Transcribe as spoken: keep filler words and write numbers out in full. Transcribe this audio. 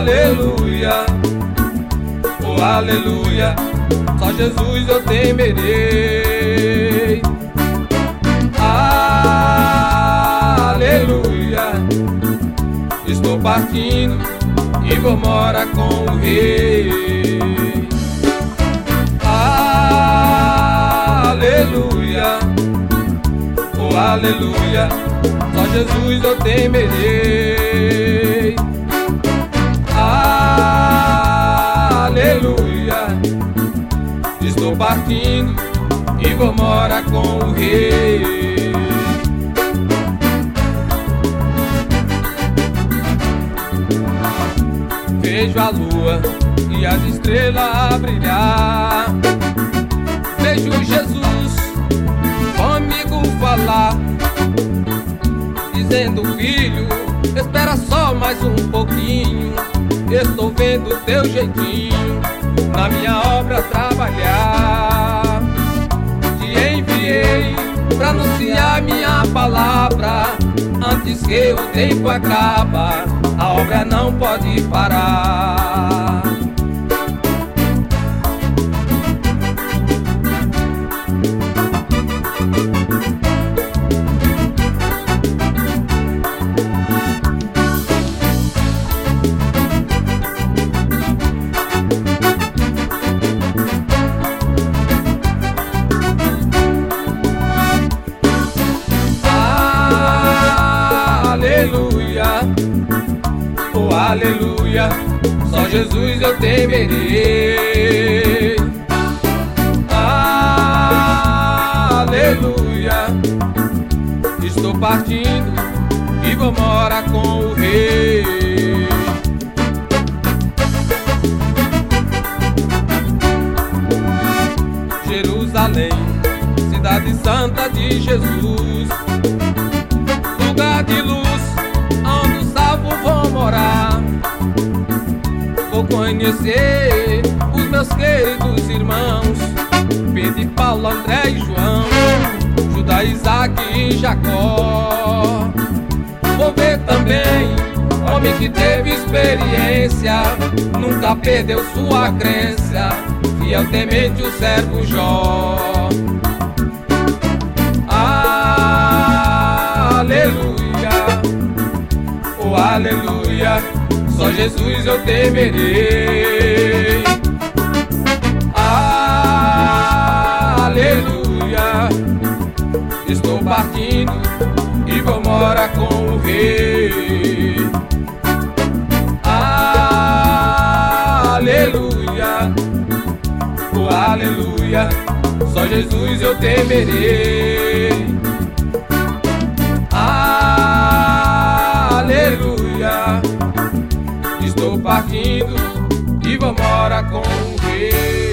aleluia, oh aleluia, só Jesus eu temerei. Aleluia, estou partindo e vou morar com o Rei. Aleluia, oh aleluia, só Jesus eu temerei. Aleluia, estou partindo e vou morar com o Rei. Vejo a lua e as estrelas a brilhar. Vejo Jesus comigo falar, dizendo: filho, espera só mais um pouquinho. Estou vendo teu jeitinho na minha obra trabalhar. Te enviei pra anunciar minha palavra. Antes que o tempo acaba, a obra não pode parar. Aleluia, oh aleluia, só Jesus eu temerei. Aleluia, estou partindo e vou morar com o Rei. Jerusalém, cidade santa de Jesus, lugar de luz onde os salvos vão morar. Vou conhecer os meus queridos irmãos, Pedro, Paulo, André e João, Judá, Isaac e Jacó. Vou ver também homem que teve experiência, nunca perdeu sua crença, fiel temente o servo Jó. Aleluia, oh aleluia, só Jesus eu temerei. Aleluia, estou partindo e vou morar com o Rei. Aleluia, oh aleluia, só Jesus eu temerei. Aleluia, estou partindo e vou morar com o Rei.